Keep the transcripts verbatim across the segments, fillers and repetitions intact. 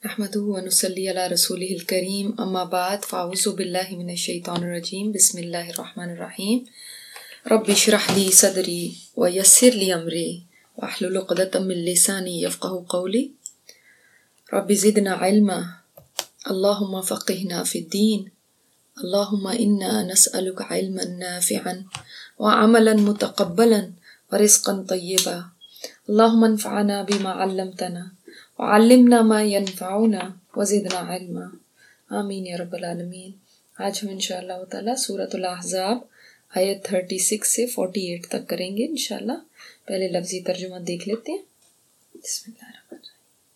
نحمده ونصلي على رسوله الكريم اما بعد فاعوذ بالله من الشيطان الرجيم بسم الله الرحمن الرحيم رب اشرح لي صدري ويسر لي امري واحلل عقدة من لساني يفقهوا قولي رب زدنا علما اللهم فقهنا في الدين اللهم انا نسألك علما نافعا وعملا متقبلا ورزقا طيبا اللهم انفعنا بما علمتنا وعلمنا ما ينفعنا وزدنا علما آمین یا رب العالمین۔ آج ہم انشاءاللہ تعالی سورۃ الاحزاب آیت چھتیس سے اڑتالیس تک کریں گے انشاءاللہ۔ پہلے لفظی ترجمہ دیکھ لیتے ہیں۔ بسم اللہ الرحمن الرحیم۔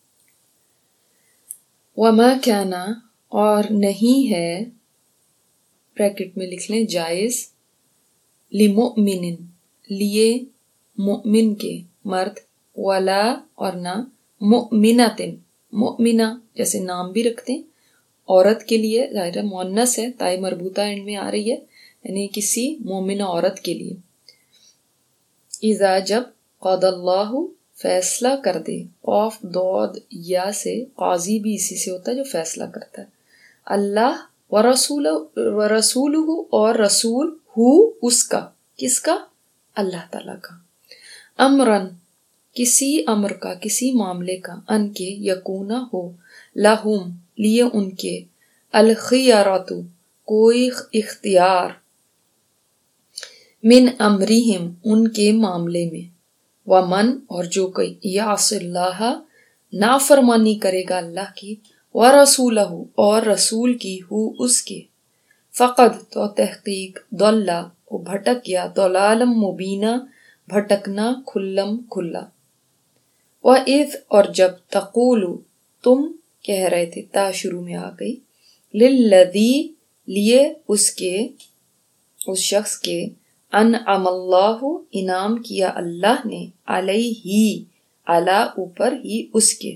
وما کان، اور نہیں ہے، بریکٹ میں لکھ لیں جائز، لمؤمن، لیے مؤمن کے مرد، ولا، اور نہ، مؤمنۃ، مؤمنہ جیسے نام بھی رکھتے ہیں عورت کے لیے، ظاہر مؤنث ہے، تائی مربوطہ اینڈ میں آ رہی ہے، یعنی کسی مومنہ عورت کے لیے۔ اذا، جب، قضى اللہ، فیصلہ کر دے، قاف ضاد یا سے، قاضی بھی اسی سے ہوتا ہے جو فیصلہ کرتا ہے، اللہ ورسول ورسولہ، اور رسول، ہو، اس کا، کس کا، اللہ تعالیٰ کا، امرن، کسی امر کا، کسی معاملے کا، ان کے، یکونا ہو، لہم، لیے ان کے، الخیارات، کوئی اختیار، من امرہم، ان کے معاملے میں، ومن، اور جو کوئی، یعص اللہ، نافرمانی کرے گا اللہ کی، ورسولہ، اور رسول کی، ہو، اس کے، فقد، تو تحقیق، ضل، وہ بھٹک گیا، ضلالا مبینا، بھٹکنا کھلم کھلا۔ وَإِذْ، اور جب، تقول، تم کہہ رہے تھے، تا شروع میں آ گئی، للذی، لیے اس کے، اس شخص کے، انعم اللہ، انعام کیا اللہ نے، علیہ، علی، اوپر، ہی، اس کے،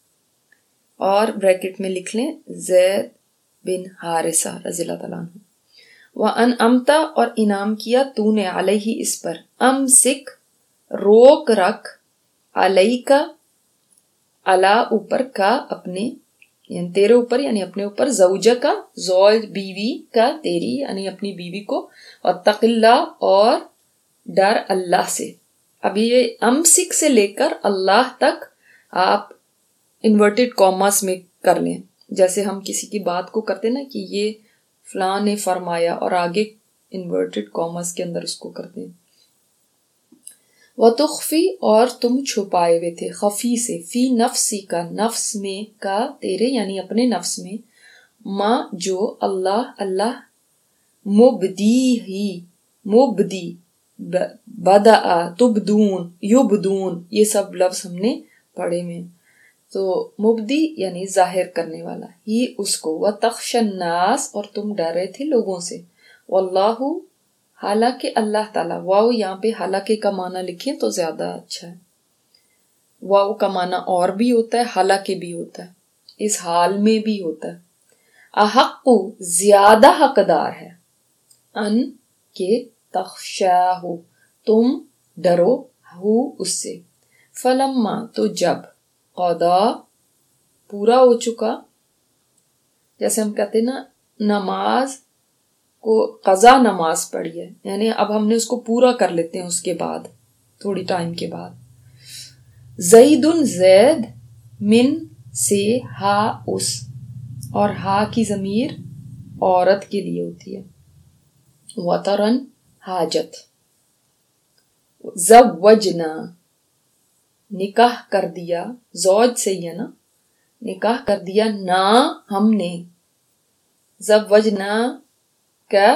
اور بریکٹ میں لکھ لیں زید بن حارثہ رضی اللہ تعالیٰ عنہ۔ وَأَنْعَمْتَ، اور انعام کیا تو نے، علیہ، اس پر، امسک، روک رکھ، علیک، علی، اوپر، کا، اپنے، یعنی تیرے اوپر، یعنی اپنے اوپر، زوجہ کا، زوج، بیوی کا، تیری، یعنی اپنی بیوی کو، واتق اللہ، اور ڈر اللہ سے۔ اب یہ امسک سے لے کر اللہ تک آپ انورٹڈ کاماس میں کر لیں، جیسے ہم کسی کی بات کو کرتے نا کہ یہ فلاں نے فرمایا، اور آگے انورٹڈ کاماس کے اندر اس کو کرتے ہیں۔ وَتُخْفِي، اور تم چھپائے ہوئے تھے، خفی سے، فی نفسی کا، نفس میں، کا، تیرے، یعنی اپنے نفس میں، ما، جو، اللہ، اللہ، مبدی ہی، مبدی، بدآ، تبدون، یبدون، یہ سب لفظ ہم نے پڑھے میں، تو مبدی یعنی ظاہر کرنے والا، ہی، اس کو، وَتَخْشَى النَّاسَ، اور تم ڈر رہے تھے لوگوں سے، واللہ، حالانکہ اللہ تعالیٰ، واو یہاں پہ حالانکہ کا معنی لکھیں تو زیادہ اچھا ہے، واو کا معنی اور بھی ہوتا ہے، حالانکہ بھی ہوتا ہے، اس حال میں بھی ہوتا ہے، احق، زیادہ حقدار ہے، ان، کے، تخشاہ، تم ڈرو، ہو، اس سے، فلما، تو جب، قضا، پورا ہو چکا، جیسے ہم کہتے ہیں نا نماز کو قضا نماز پڑھی ہے، یعنی اب ہم نے اس کو پورا کر لیتے ہیں اس کے بعد، تھوڑی ٹائم کے بعد، زید، زید، من، سے، ہا، اس، اور ہا کی ضمیر عورت کے لیے ہوتی ہے، وطرن، حاجت، زوجنا، نکاح کر دیا، زوج سے ہی ہے نا، نکاح کر دیا، نا، ہم نے، زوجنا کا،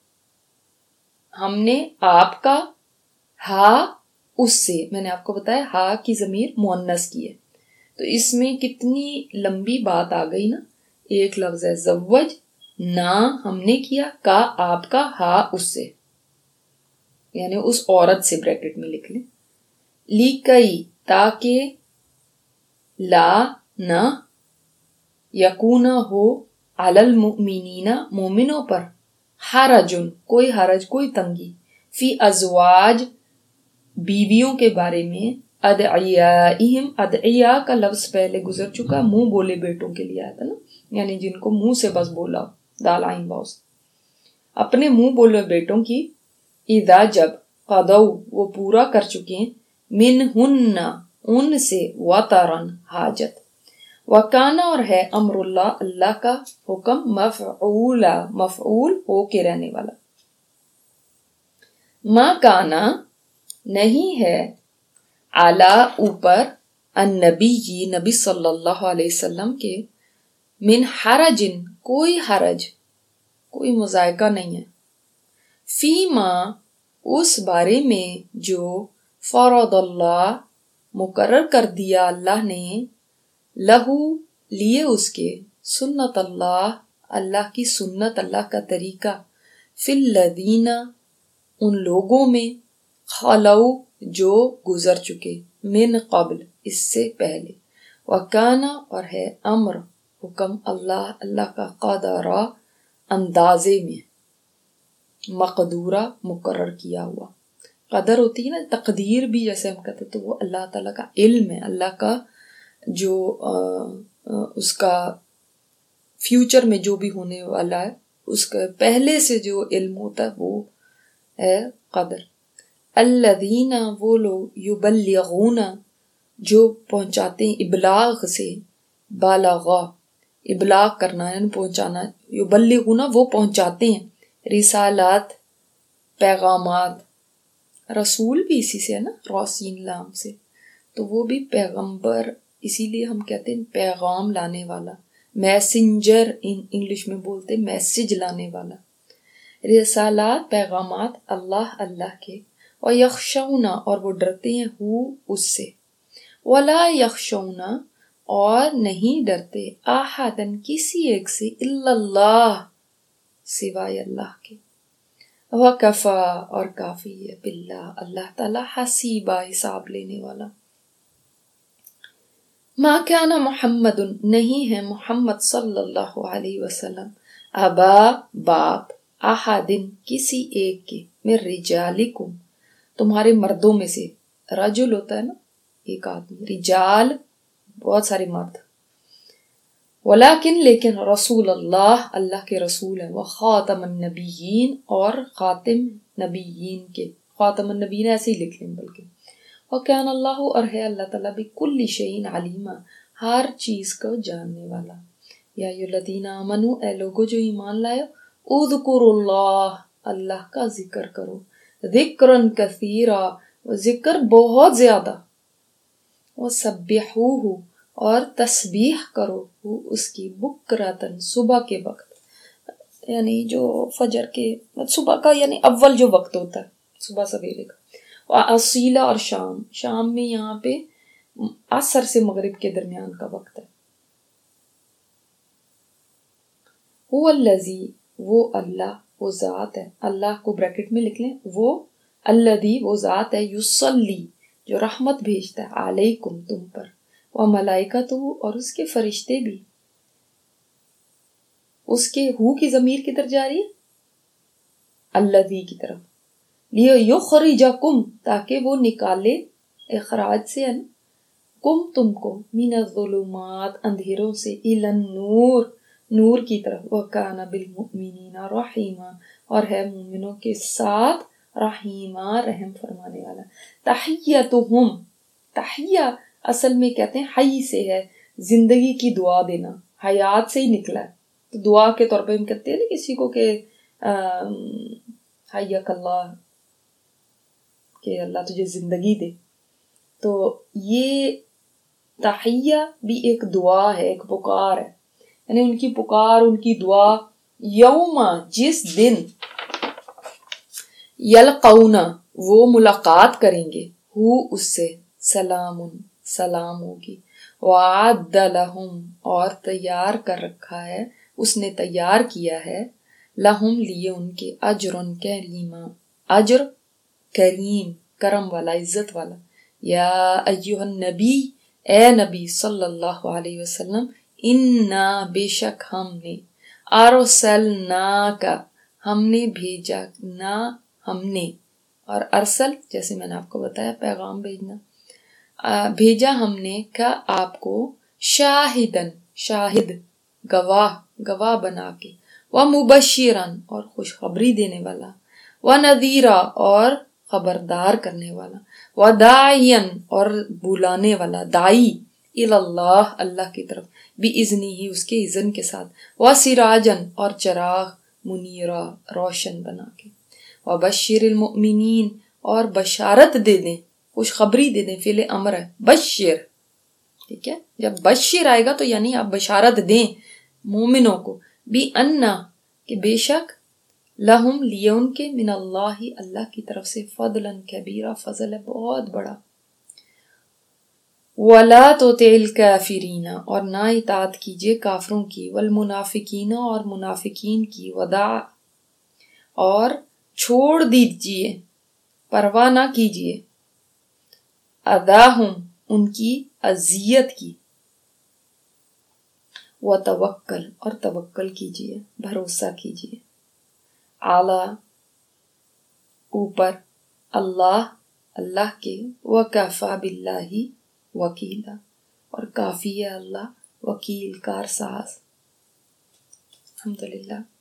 ہم نے، آپ کا، ہا، اس سے، میں نے آپ کو بتایا ہا کی ضمیر مؤنث کی ہے، تو اس میں کتنی لمبی بات آ گئی نا، ایک لفظ ہے زوج، نا، ہم نے کیا، کا، آپ کا، ہا، اس سے، یعنی اس عورت سے، بریکٹ میں لکھ لیں، لیکئی، تاکہ، لا، نہ، یکونا، ہو، علی المؤمنین، مومنوں پر، حرجن، کوئی حرج، کوئی تنگی، فی ازواج، بیویوں کے بارے میں، ادعیائہم، ادعیا کا لفظ پہلے گزر چکا، منہ بولے بیٹوں کے لیے آیا تھا نا، یعنی جن کو منہ سے بس بولا، دال عین باؤس، اپنے منہ بولے بیٹوں کی، اذا جب، قضوا وہ پورا کر چکے ہیں، منہن ان سے، وطرن حاجت، وکانا اور ہے، امر اللہ اللہ کا حکم، مفعولا مفعول ہو کے رہنے والا، ما کانا نہیں ہے، اعلی اوپر، النبی نبی صلی اللہ علیہ وسلم کے، من حرجن کوئی حرج، کوئی مذائقہ نہیں ہے، فی ما اس بارے میں جو فرض اللہ مقرر کر دیا اللہ نے، لہو لیے اس کے، سنت اللہ اللہ کی سنت، اللہ کا طریقہ، فی الذین ان لوگوں میں، خلو جو گزر چکے، من قبل اس سے پہلے، وکانا اور ہے، امر حکم، اللہ اللہ کا، قدرا اندازے میں، مقدورہ مقرر کیا ہوا، قدر ہوتی ہے نا تقدیر بھی جیسے ہم کہتے ہیں، تو وہ اللہ تعالیٰ کا علم ہے، اللہ کا جو آ, آ, اس کا فیوچر میں جو بھی ہونے والا ہے اس کا پہلے سے جو علم ہوتا ہے وہ ہے قدر۔ الذین وہ لوگ، یبلغون جو پہنچاتے ہیں، ابلاغ سے، بالغا ابلاغ کرنا ہے پہنچانا، یبلغون وہ پہنچاتے ہیں، رسالات پیغامات، رسول بھی اسی سے ہے نا، راسین لام سے، تو وہ بھی پیغمبر، اسی لیے ہم کہتے ہیں پیغام لانے والا، میسنجر ان انگلش میں بولتے، میسج لانے والا، رسالات پیغامات، اللہ اللہ کے، وَيَخْشَوْنَ اور وہ ڈرتے ہیں، ہو اس سے، وَلَا يَخْشَوْنَ اور نہیں ڈرتے، احدن کسی ایک سے، الا اللہ سوائے اللہ کے، وَكَفَى اور کافی ہے، باللہ اللہ تعالیٰ، حسیبہ حساب لینے والا۔ ما کان محمد نہیں ہے محمد صلی اللہ علیہ وسلم، ابا باپ، احدن کسی ایک کے، من رجالکم تمہارے مردوں میں سے، رجل ہوتا ہے نا ایک آدمی، رجال بہت سارے مرد، ولیکن لیکن رسول اللہ اللہ کے رسول ہیں، وخاتم النبیین اور خاتم نبیین کے، خاتم النبیین ایسے ہی لکھ لیں بلکہ، وَكَانَ اللَّهُ اور ہے اللہ تعالیٰ بِكُلِّ شَيْءٍ عَلِيمًا ہر چیز کو جاننے والا۔ یا ایھا الذین آمنوا اے لوگو جو ایمان لائے، اذکروا اللہ اللہ کا ذکر کرو، ذکرًا کثیرا ذکر بہت زیادہ، وسبحوہ اور تسبیح کرو اس کی، بکرتاً صبح کے وقت، یعنی جو فجر کے صبح کا یعنی اول جو وقت ہوتا ہے صبح سویرے کا، وَأَصِيلًا اور شام، شام میں یہاں پہ عصر سے مغرب کے درمیان کا وقت ہے۔ هو الذی وہ اللہ وہ ذات ہے، اللہ کو بریکٹ میں لکھ لیں، وہ الذی وہ ذات ہے، یصلی جو رحمت بھیجتا ہے، علیکم تم پر، وملائکتہ اور اس کے فرشتے بھی، اس کے ہو کی ضمیر کدھر جا رہی ہے؟ الذی کی طرف، لیخرجکم تاکہ وہ نکالے، اخراج سے ہے نا، کم تم کو، من الظلمات اندھیروں سے، الی النور نور کی طرف، وکان بالمؤمنین رحیما اور ہے مومنوں کے ساتھ رحیما رحم فرمانے والا۔ تحیتہم تحیہ اصل میں کہتے ہیں حی سے ہے، زندگی کی دعا دینا، حیات سے ہی نکلا ہے، تو دعا کے طور پہ ہم کہتے ہیں نا کسی کو کہ حیک اللہ، کہ اللہ تجھے زندگی دے، تو یہ تحیہ بھی ایک دعا ہے، ایک پکار ہے، یعنی ان کی پکار، ان کی دعا، یوم جس دن، یلقون وہ ملاقات کریں گے، ہو اس سے، سلام سلام ہوگی، وعد لہم اور تیار کر رکھا ہے، اس نے تیار کیا ہے، لہم لیے ان کے، اجر کریما اجر کریم کرم والا عزت والا۔ یا ایہا النبی اے نبی صلی اللہ علیہ وسلم، انا بے شک ہم نے، ارسلناک ہم نے بھیجا، نہ ہم نے، اور ارسل جیسے میں نے آپ کو بتایا پیغام بھیجنا، بھیجا ہم نے کا آپ کو شاہدن شاہد گواہ گواہ بنا کے، ومبشرن اور خوشخبری دینے والا، ونذیرا اور خبردار کرنے والا، وداعین اور بلانے والا، دائی اللہ اللہ کی طرف، باذنہ ہی اس کے اذن کے ساتھ، وسراجن اور چراغ منیرا روشن بنا کے، وبشر المؤمنین اور بشارت دے دیں، خوشخبری دے دیں، فعل امر ہے بشر، ٹھیک ہے، جب بشر آئے گا تو یعنی آپ بشارت دیں مومنوں کو، بھی انا کہ بے شک، لہم لیے ان کے، من اللہ اللہ کی طرف سے، فضلا کبیرہ فضل ہے بہت بڑا، وَلَا تُطِعِ الْكَافِرِينَ اور نہ اطاعت کیجئے کافروں کی، والمنافقین اور منافقین کی، ودع اور چھوڑ دیجئے، پرواہ نہ کیجئے، اذاہم ان کی اذیت کی، وتوکل اور توکل کیجئے، بھروسہ کیجئے، اعلی اوپر، اللہ اللہ کے، وکفی باللہ وکیلا اور کافی ہے اللہ وکیل کارساز۔ الحمدللہ۔